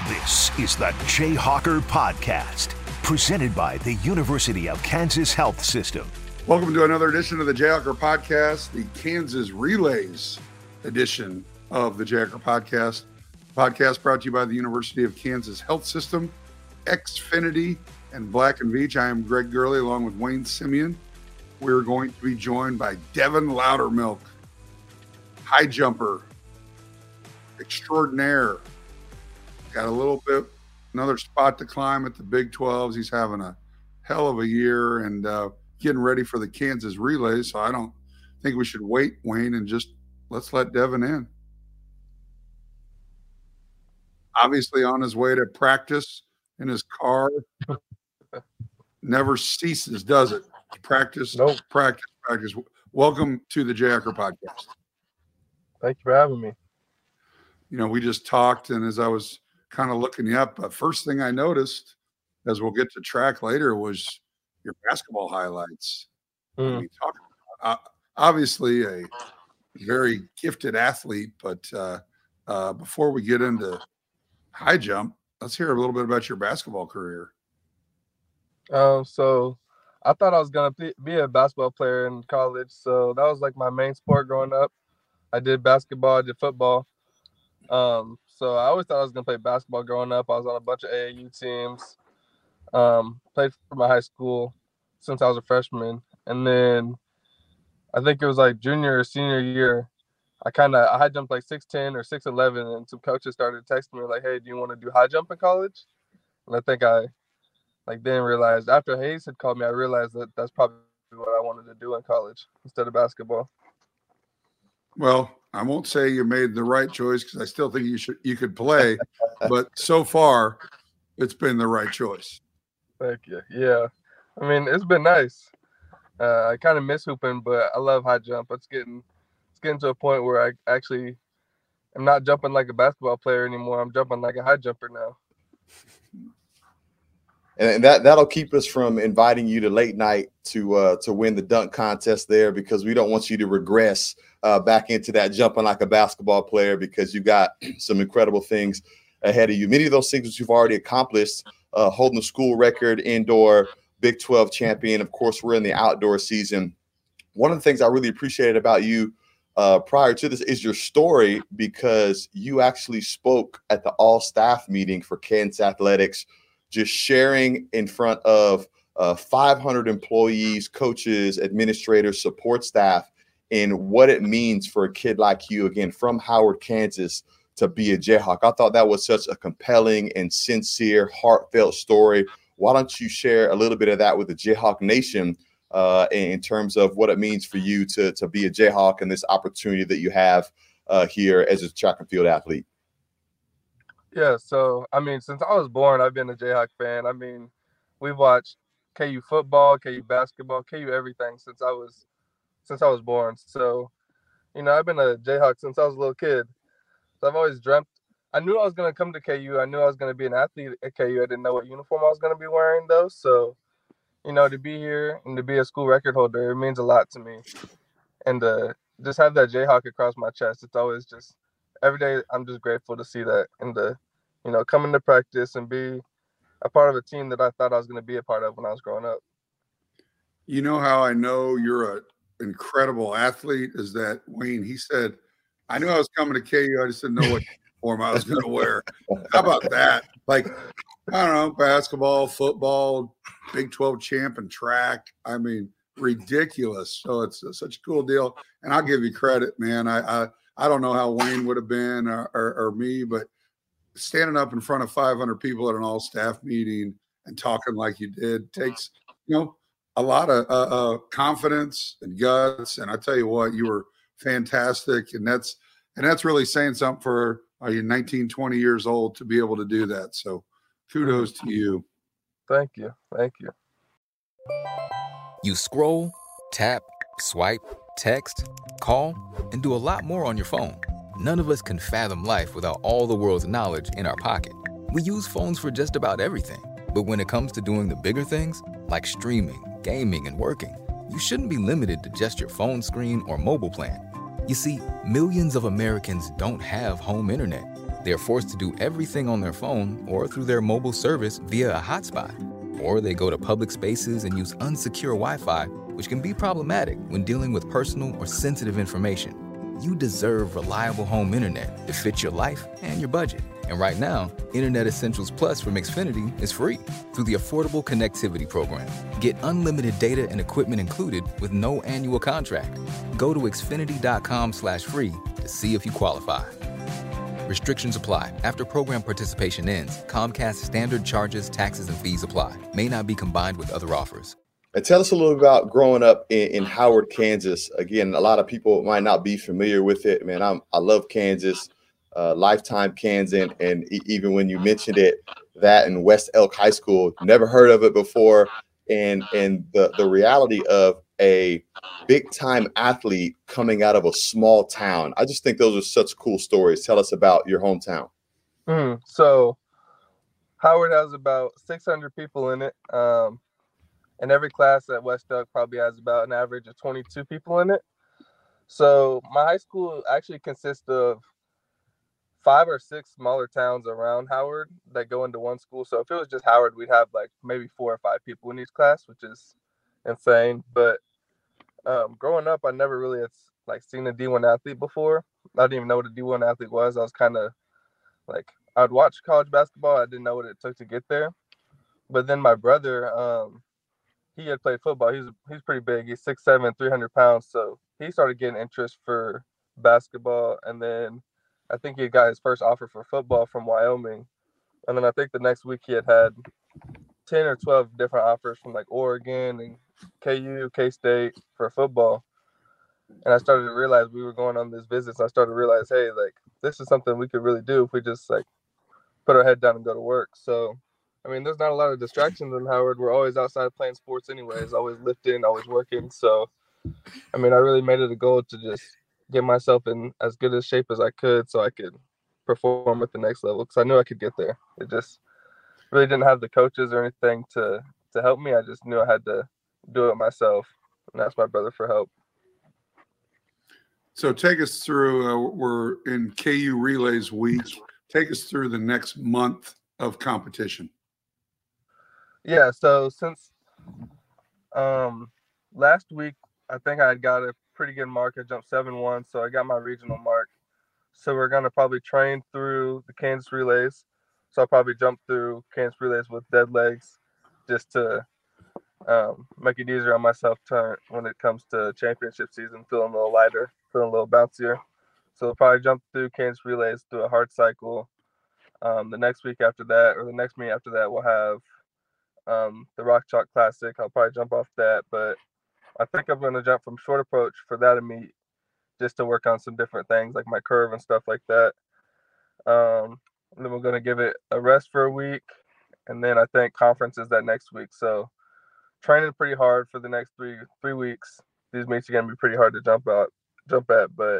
This is the Jayhawker Podcast, presented by the University of Kansas Health System. Welcome to another edition of the Jayhawker Podcast, the Kansas Relays edition of the Jayhawker Podcast. Podcast brought to you by the University of Kansas Health System, Xfinity, and Black & Veatch. I am Greg Gurley along with Wayne Simeon. We're going to be joined by Devin Loudermilk, high jumper extraordinaire. Got a little bit, another spot to climb at the Big 12s. He's having a hell of a year and getting ready for the Kansas Relays. So I don't think we should wait, Wayne, and just let's let Devin in. Obviously on his way to practice in his car. Never ceases, does it? Practice, Nope. practice. Welcome to the Jayhawker Podcast. Thank you for having me. You know, we just talked, and as I was kind of looking you up, first thing I noticed, as we'll get to track later, was your basketball highlights. I mean, talk about, obviously a very gifted athlete, but before we get into high jump, let's hear a little bit about your basketball career. So I thought I was going to be a basketball player in college. So that was like my main sport growing up. I did basketball, I did football. So I always thought I was going to play basketball growing up. I was on a bunch of AAU teams, played for my high school since I was a freshman. And then I think it was like junior or senior year, I high jumped like 6'10" or 6'11", and some coaches started texting me like, hey, do you want to do high jump in college? And I think I then realized, after Hayes had called me, I realized that that's probably what I wanted to do in college instead of basketball. Well, I won't say you made the right choice because I still think you could play, but so far it's been the right choice. Thank you. Yeah. I mean, it's been nice. I kind of miss hooping, but I love high jump. It's getting to a point where I actually am not jumping like a basketball player anymore. I'm jumping like a high jumper now. And that'll keep us from inviting you to late night to win the dunk contest there, because we don't want you to regress back into that jumping like a basketball player, because you've got some incredible things ahead of you. Many of those things that you've already accomplished, holding the school record, indoor Big 12 champion. Of course, we're in the outdoor season. One of the things I really appreciated about you prior to this is your story, because you actually spoke at the all-staff meeting for Kansas Athletics, just sharing in front of 500 employees, coaches, administrators, support staff, in what it means for a kid like you, again, from Howard, Kansas, to be a Jayhawk. I thought that was such a compelling and sincere, heartfelt story. Why don't you share a little bit of that with the Jayhawk Nation in terms of what it means for you to be a Jayhawk and this opportunity that you have here as a track and field athlete? Yeah, so, I mean, since I was born, I've been a Jayhawk fan. I mean, we've watched KU football, KU basketball, KU everything since I was born. So, you know, I've been a Jayhawk since I was a little kid. So I've always dreamt. I knew I was going to come to KU. I knew I was going to be an athlete at KU. I didn't know what uniform I was going to be wearing, though. So, you know, to be here and to be a school record holder, it means a lot to me. And just have that Jayhawk across my chest, it's always just, every day I'm just grateful to see that, and you know, coming to practice and be a part of a team that I thought I was going to be a part of when I was growing up. You know how I know you're an incredible athlete is that, Wayne, he said, I knew I was coming to KU. I just didn't know what uniform I was going to wear. How about that? Like, I don't know, basketball, football, Big 12 champ and track. I mean, ridiculous. So it's such a cool deal. And I'll give you credit, man. I don't know how Wayne would have been or me, but standing up in front of 500 people at an all-staff meeting and talking like you did takes, you know, a lot of confidence and guts. And I tell you what, you were fantastic. And that's really saying something for you're 19, 20 years old to be able to do that. So kudos to you. Thank you. Thank you. You scroll, tap, swipe, text, call, and do a lot more on your phone. None of us can fathom life without all the world's knowledge in our pocket. We use phones for just about everything. But when it comes to doing the bigger things, like streaming, gaming, and working, you shouldn't be limited to just your phone screen or mobile plan. You see, millions of Americans don't have home internet. They are forced to do everything on their phone or through their mobile service via a hotspot. Or they go to public spaces and use unsecure Wi-Fi, which can be problematic when dealing with personal or sensitive information. You deserve reliable home internet that fits your life and your budget. And right now, Internet Essentials Plus from Xfinity is free through the Affordable Connectivity Program. Get unlimited data and equipment included with no annual contract. Go to Xfinity.com/free to see if you qualify. Restrictions apply. After program participation ends, Comcast standard charges, taxes, and fees apply. May not be combined with other offers. And tell us a little about growing up in Howard, Kansas. Again, a lot of people might not be familiar with it. Man, I love Kansas, lifetime Kansan. And even when you mentioned it, that in West Elk High School, never heard of it before. And the reality of a big time athlete coming out of a small town. I just think those are such cool stories. Tell us about your hometown. So Howard has about 600 people in it. And every class at West Elk probably has about an average of 22 people in it. So my high school actually consists of 5 or 6 smaller towns around Howard that go into one school. So if it was just Howard, we'd have like maybe 4 or 5 people in each class, which is insane. But growing up, I never really had like seen a D1 athlete before. I didn't even know what a D1 athlete was. I was kind of like, I'd watch college basketball. I didn't know what it took to get there. But then my brother, he had played football. He's pretty big. He's 6'7", 300 pounds. So he started getting interest for basketball. And then I think he got his first offer for football from Wyoming. And then I think the next week he had 10 or 12 different offers from like Oregon and KU, K-State for football. And I started to realize we were going on these visits. I started to realize, hey, like this is something we could really do if we just like put our head down and go to work. So I mean, there's not a lot of distractions in Howard. We're always outside playing sports anyways, always lifting, always working. So, I mean, I really made it a goal to just get myself in as good a shape as I could so I could perform at the next level because I knew I could get there. It just really didn't have the coaches or anything to help me. I just knew I had to do it myself, and ask my brother for help. So take us through, we're in KU Relays Week. Take us through the next month of competition. Yeah, so since last week, I think I got a pretty good mark. I jumped 7-1, so I got my regional mark. So we're going to probably train through the Kansas Relays. So I'll probably jump through Kansas Relays with dead legs just to make it easier on myself when it comes to championship season, feeling a little lighter, feeling a little bouncier. So I'll probably jump through Kansas Relays through a hard cycle. The next week after that, or the next meet after that, we'll have the Rock Chalk Classic. I'll probably jump off that, but I think I'm going to jump from short approach for that meet just to work on some different things like my curve and stuff like that. And then we're going to give it a rest for a week, and then I think conference is that next week. So training pretty hard for the next three weeks. These meets are going to be pretty hard to jump at, but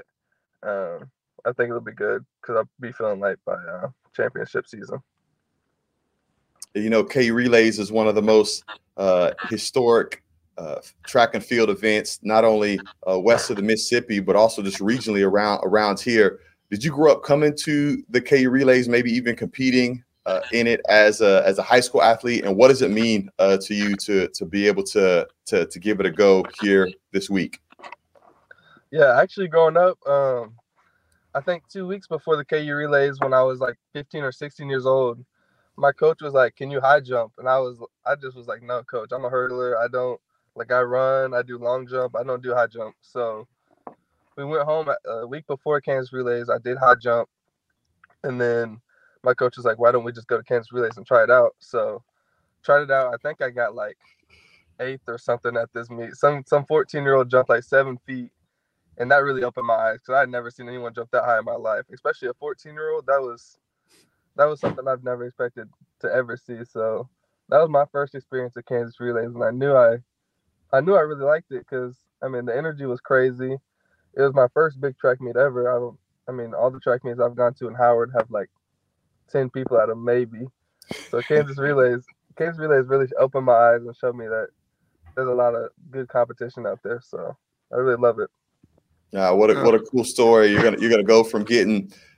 I think it'll be good because I'll be feeling light by championship season. You know, KU Relays is one of the most historic track and field events, not only west of the Mississippi, but also just regionally around here. Did you grow up coming to the KU Relays, maybe even competing in it as a high school athlete? And what does it mean to you to be able to give it a go here this week? Yeah, actually growing up, I think 2 weeks before the KU Relays, when I was like 15 or 16 years old, my coach was like, "Can you high jump?" And I just was like, "No, coach, I'm a hurdler. I run, I do long jump. I don't do high jump." So we went home a week before Kansas Relays. I did high jump. And then my coach was like, "Why don't we just go to Kansas Relays and try it out?" So tried it out. I think I got like 8th or something at this meet. Some 14-year-old jumped like 7 feet. And that really opened my eyes because I had never seen anyone jump that high in my life, especially a 14-year-old. That was something I've never expected to ever see. So that was my first experience at Kansas Relays, and I knew I really liked it because I mean the energy was crazy. It was my first big track meet ever. I mean all the track meets I've gone to in Howard have like 10 people at them maybe. So Kansas Relays really opened my eyes and showed me that there's a lot of good competition out there. So I really love it. What a cool story. You're gonna go from getting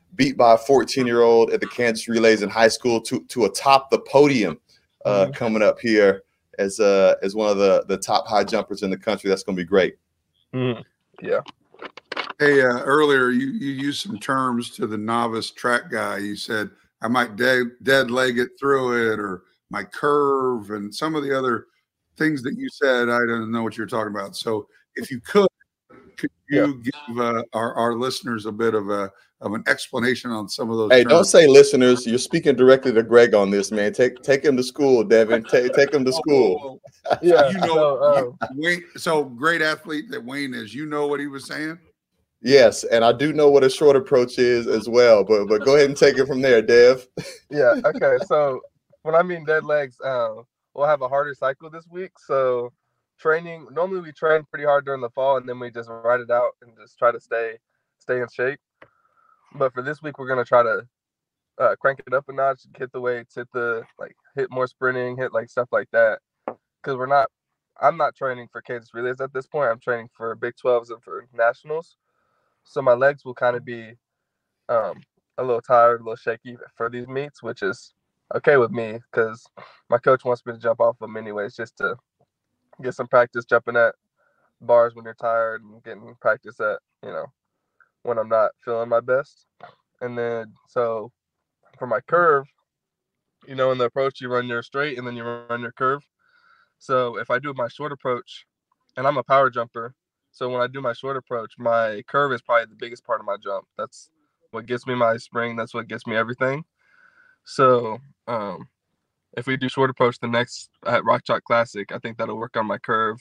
beat by a 14-year-old at the Kansas Relays in high school to atop the podium coming up here as one of the top high jumpers in the country. That's going to be great. Yeah. Hey, earlier you used some terms to the novice track guy. You said I might dead leg it through it, or my curve, and some of the other things that you said. I don't know what you're talking about. So if you could you give our listeners a bit of an explanation on some of those Hey, terms? don't say listeners. You're speaking directly to Greg on this, man. Take him to school, Devin. Take him to school. Yeah. You know, Wayne, so great athlete that Wayne is. You know what he was saying? Yes, and I do know what a short approach is as well. But go ahead and take it from there, Dev. Yeah. Okay. So when I mean dead legs, we'll have a harder cycle this week. So normally we train pretty hard during the fall, and then we just ride it out and just try to stay in shape. But for this week, we're gonna try to crank it up a notch, hit the weights, hit more sprinting, hit like stuff like that. Because I'm not training for Kansas Relays at this point. I'm training for Big 12s and for nationals. So my legs will kind of be a little tired, a little shaky for these meets, which is okay with me because my coach wants me to jump off them anyways, just to get some practice jumping at bars when you're tired and getting practice at, when I'm not feeling my best. And then, so for my curve, in the approach, you run your straight and then you run your curve. So if I do my short approach, and I'm a power jumper, so when I do my short approach, my curve is probably the biggest part of my jump. That's what gets me my spring. That's what gets me everything. So if we do short approach the next at Rock Chalk Classic, I think that'll work on my curve.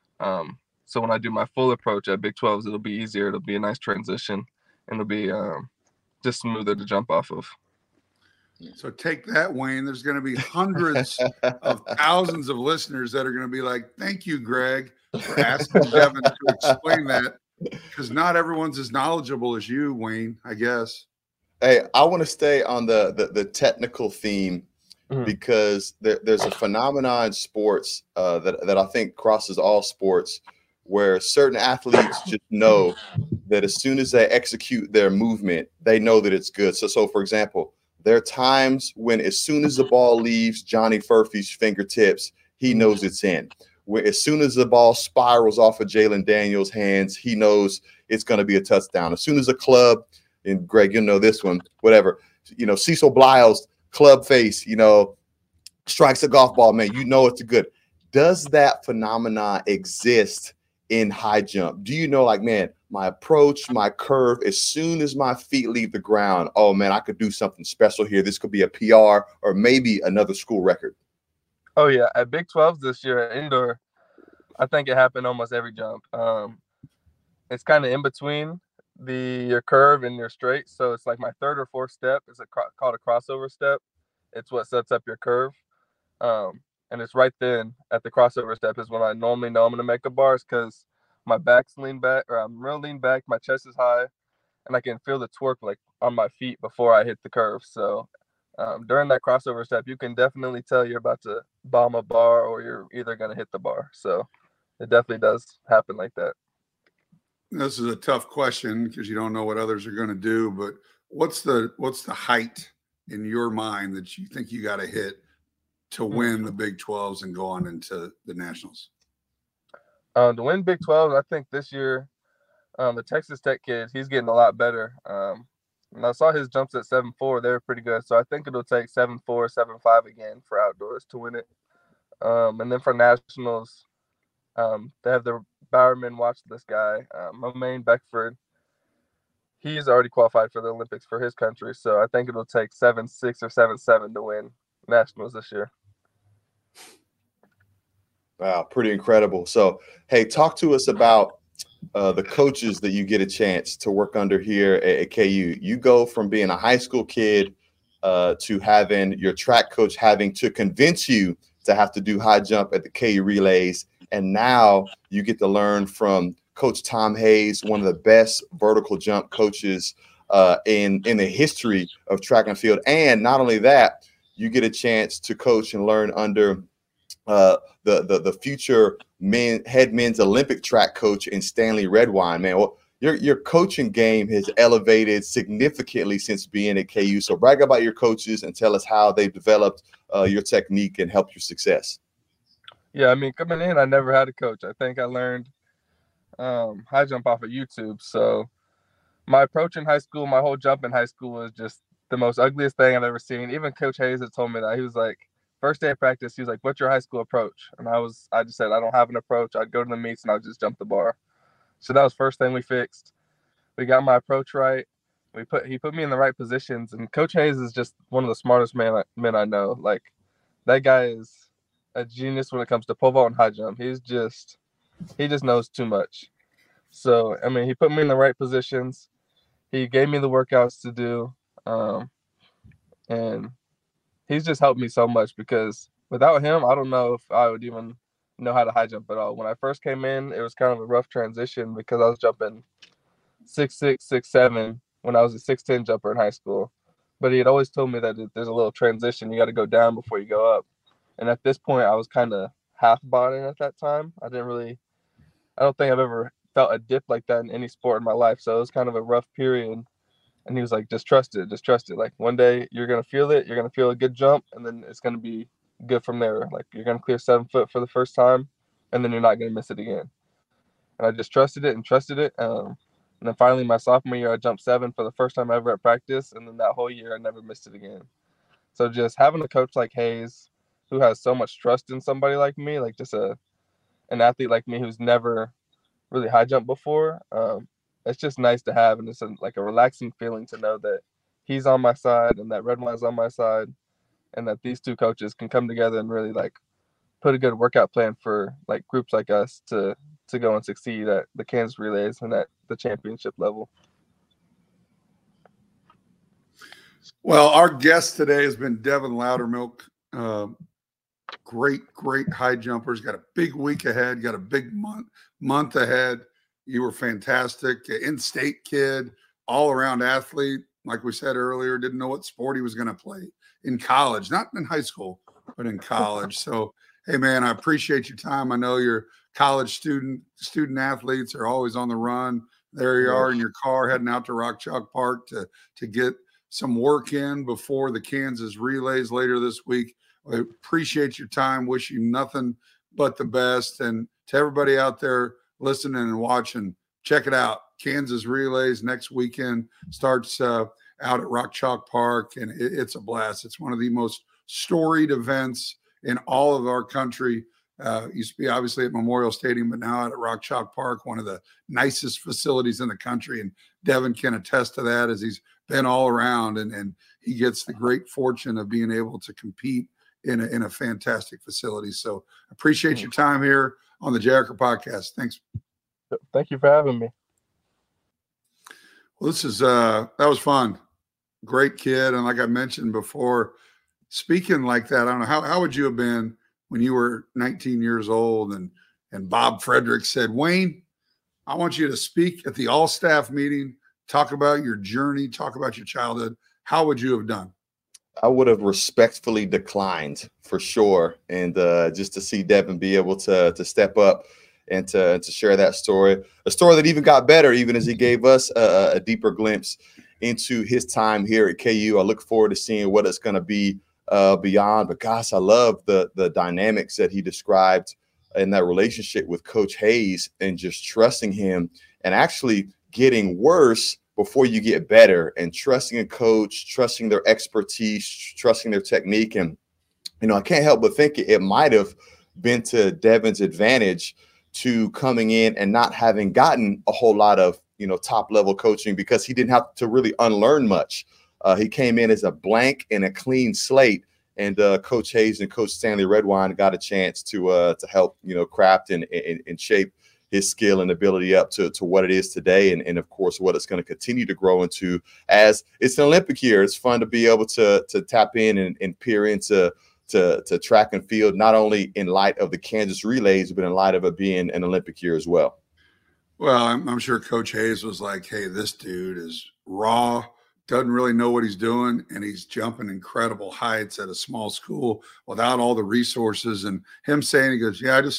So when I do my full approach at Big 12s, it'll be easier. It'll be a nice transition, and it'll be just smoother to jump off of. So take that, Wayne. There's going to be hundreds of thousands of listeners that are going to be like, thank you, Greg, for asking Devin to explain that, because not everyone's as knowledgeable as you, Wayne, I guess. Hey, I want to stay on the technical theme because there's a phenomenon in sports that I think crosses all sports, where certain athletes just know that as soon as they execute their movement, they know that it's good. So for example, there are times when as soon as the ball leaves Johnny Furphy's fingertips, he knows it's in. As soon as the ball spirals off of Jalen Daniels' hands, he knows it's going to be a touchdown. As soon as a club, and Greg, you'll know this one, whatever, Cecil Blyle's club face, strikes a golf ball, man, it's a good. Does that phenomenon exist in high jump? Do you know, like, man, my approach, my curve, as soon as my feet leave the ground, oh man, I could do something special here. This could be a PR or maybe another school record. Oh yeah, at Big 12s this year at indoor, I think it happened almost every jump. It's kind of in between your curve and your straight, so it's like my third or fourth step is called a crossover step. It's what sets up your curve, and it's right then at the crossover step is when I normally know I'm going to make a bars, because my back's lean back, or I'm real lean back, my chest is high, and I can feel the torque like on my feet before I hit the curve. So during that crossover step, you can definitely tell you're about to bomb a bar or you're either going to hit the bar. So it definitely does happen like that. This is a tough question because you don't know what others are going to do, but what's the height in your mind that you think you got to hit to win the Big 12s and go on into the Nationals? To win Big 12, I think this year, the Texas Tech kid, he's getting a lot better. And I saw his jumps at 7.4. They were pretty good. So I think it'll take 7.4, 7.5 again for outdoors to win it. And then for Nationals, they have the Bowerman watch this guy. Momaine Beckford, he's already qualified for the Olympics for his country. So I think it'll take 7.6 or 7.7 to win Nationals this year. Wow, pretty incredible. So, hey, talk to us about the coaches that you get a chance to work under here at KU. You go from being a high school kid to having your track coach having to convince you to have to do high jump at the KU Relays. And now you get to learn from Coach Tom Hayes, one of the best vertical jump coaches in the history of track and field. And not only that, you get a chance to coach and learn under the future men's Olympic track coach in Stanley Redwine. Man, well, your coaching game has elevated significantly since being at KU. So brag about your coaches and tell us how they've developed your technique and helped your success. Yeah, I mean, coming in, I never had a coach. I think I learned high jump off of YouTube. So my approach in high school, my whole jump in high school was just the most ugliest thing I've ever seen. Even Coach Hayes had told me that. He was like, first day of practice, he was like, "What's your high school approach?" And I just said, "I don't have an approach. I'd go to the meets and I'd just jump the bar." So that was first thing we fixed. We got my approach right. He put me in the right positions, and Coach Hayes is just one of the smartest men I know. Like, that guy is a genius when it comes to pole vault and high jump. He just knows too much. So I mean, he put me in the right positions. He gave me the workouts to do, and he's just helped me so much, because without him, I don't know if I would even know how to high jump at all. When I first came in, it was kind of a rough transition because I was jumping 6'6", 6'7" when I was a 6'10" jumper in high school. But he had always told me that there's a little transition. You got to go down before you go up. And at this point, I was kind of half botting at that time. I don't think I've ever felt a dip like that in any sport in my life. So it was kind of a rough period. And he was like, just trust it. Like, one day you're going to feel it. You're going to feel a good jump, and then it's going to be good from there. Like, you're going to clear 7 foot for the first time, and then you're not going to miss it again. And I just trusted it. And then finally, my sophomore year, I jumped 7 for the first time ever at practice. And then that whole year, I never missed it again. So just having a coach like Hayes, who has so much trust in somebody like me, like just an athlete like me who's never really high jumped before, it's just nice to have. And it's like a relaxing feeling to know that he's on my side and that Redwine's on my side, and that these two coaches can come together and really like put a good workout plan for like groups like us to go and succeed at the Kansas Relays and at the championship level. Well, our guest today has been Devin Loudermilk. Great high jumpers. Got a big week ahead. Got a big month ahead. You were fantastic. In-state kid, all-around athlete. Like we said earlier, didn't know what sport he was going to play in college. Not in high school, but in college. So, hey, man, I appreciate your time. I know your college student athletes are always on the run. There you are in your car heading out to Rock Chalk Park to get some work in before the Kansas Relays later this week. I appreciate your time. Wish you nothing but the best. And to everybody out there listening and watching, check it out. Kansas Relays next weekend starts out at Rock Chalk Park, and it's a blast. It's one of the most storied events in all of our country. Used to be obviously at Memorial Stadium, but now at Rock Chalk Park, one of the nicest facilities in the country. And Devin can attest to that, as he's been all around, and he gets the great fortune of being able to compete in a fantastic facility. So appreciate your time here on the Jay Harker Podcast. Thanks. Thank you for having me. Well, this is that was fun. Great kid. And like I mentioned before, speaking like that, I don't know, how would you have been when you were 19 years old and Bob Frederick said, "Wayne, I want you to speak at the all-staff meeting, talk about your journey, talk about your childhood." How would you have done? I would have respectfully declined for sure. And just to see Devin be able to step up and to share that story, a story that even got better, even as he gave us a deeper glimpse into his time here at KU. I look forward to seeing what it's going to be beyond. But gosh, I love the dynamics that he described in that relationship with Coach Hayes, and just trusting him and actually getting worse before you get better, and trusting a coach, trusting their expertise, trusting their technique. And, I can't help but think it might have been to Devin's advantage to coming in and not having gotten a whole lot of, top level coaching, because he didn't have to really unlearn much. He came in as a blank and a clean slate, and Coach Hayes and Coach Stanley Redwine got a chance to help, craft and shape his skill and ability up to what it is today. And of course, what it's going to continue to grow into as it's an Olympic year. It's fun to be able to tap in and peer into track and field, not only in light of the Kansas Relays, but in light of it being an Olympic year as well. Well, I'm sure Coach Hayes was like, "Hey, this dude is raw, doesn't really know what he's doing, and he's jumping incredible heights at a small school without all the resources." And him saying, he goes, "Yeah,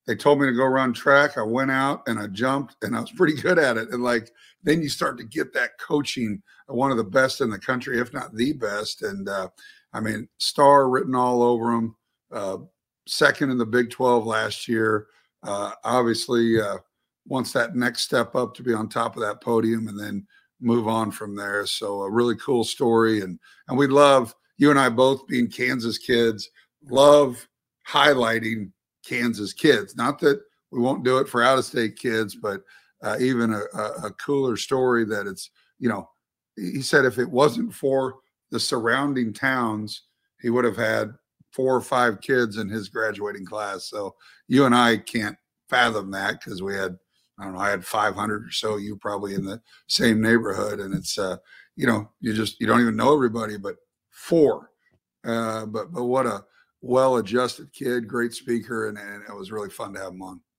they told me to go run track. I went out and I jumped, and I was pretty good at it. And like, then you start to get that coaching, one of the best in the country, if not the best. And I mean, star written all over him. Second in the Big 12 last year. Obviously, wants that next step up to be on top of that podium and then move on from there. So a really cool story. And we love, you and I both being Kansas kids, love highlighting Kansas kids. Not that we won't do it for out-of-state kids, but even a cooler story that it's, you know, he said if it wasn't for the surrounding towns, he would have had 4 or 5 kids in his graduating class. So you and I can't fathom that because we had, I don't know, I had 500 or so, you probably in the same neighborhood. And it's, you know, you don't even know everybody, but 4. But what a well-adjusted kid, great speaker. And it was really fun to have him on.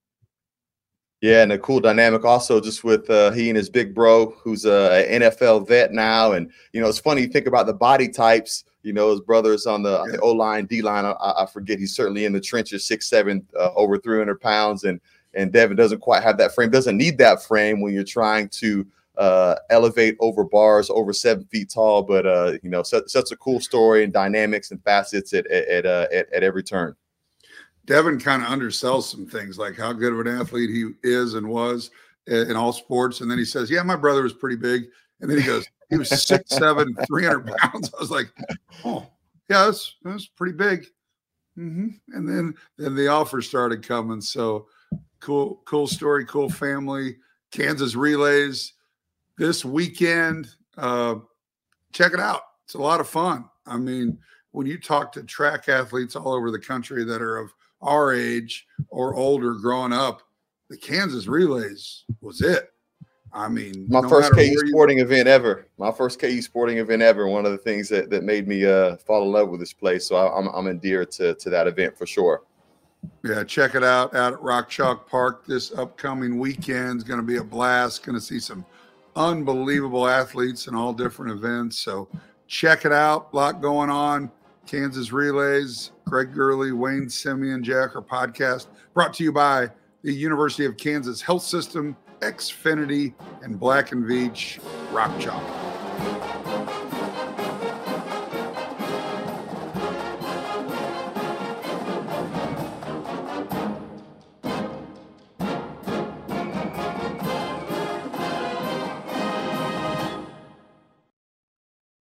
Yeah, and a cool dynamic also just with he and his big bro, who's an NFL vet now. And, you know, it's funny, you think about the body types, you know, his brother's on the O-line, D-line. I forget. He's certainly in the trenches, 6'7", over 300 pounds. And Devin doesn't quite have that frame, doesn't need that frame when you're trying to elevate over bars, over 7 feet tall. But, you know, such a cool story and dynamics and facets at every turn. Devin kind of undersells some things, like how good of an athlete he is and was in all sports. And then he says, yeah, my brother was pretty big. And then he goes, he was 6'7", 300 pounds. I was like, oh, yeah, that's pretty big. Mm-hmm. And then the offers started coming. So cool story, cool family. Kansas Relays this weekend. Check it out. It's a lot of fun. I mean, when you talk to track athletes all over the country that are of our age or older growing up, the Kansas Relays was it. I mean, my first KU sporting event ever. My first KU sporting event ever. One of the things that made me fall in love with this place. So I'm endeared to that event for sure. Yeah, check it out at Rock Chalk Park this upcoming weekend. It's going to be a blast. Going to see some unbelievable athletes in all different events. So check it out. A lot going on. Kansas Relays, Greg Gurley, Wayne Simeon, Jacker podcast brought to you by the University of Kansas Health System, Xfinity, and Black & Veatch Rock Chalk.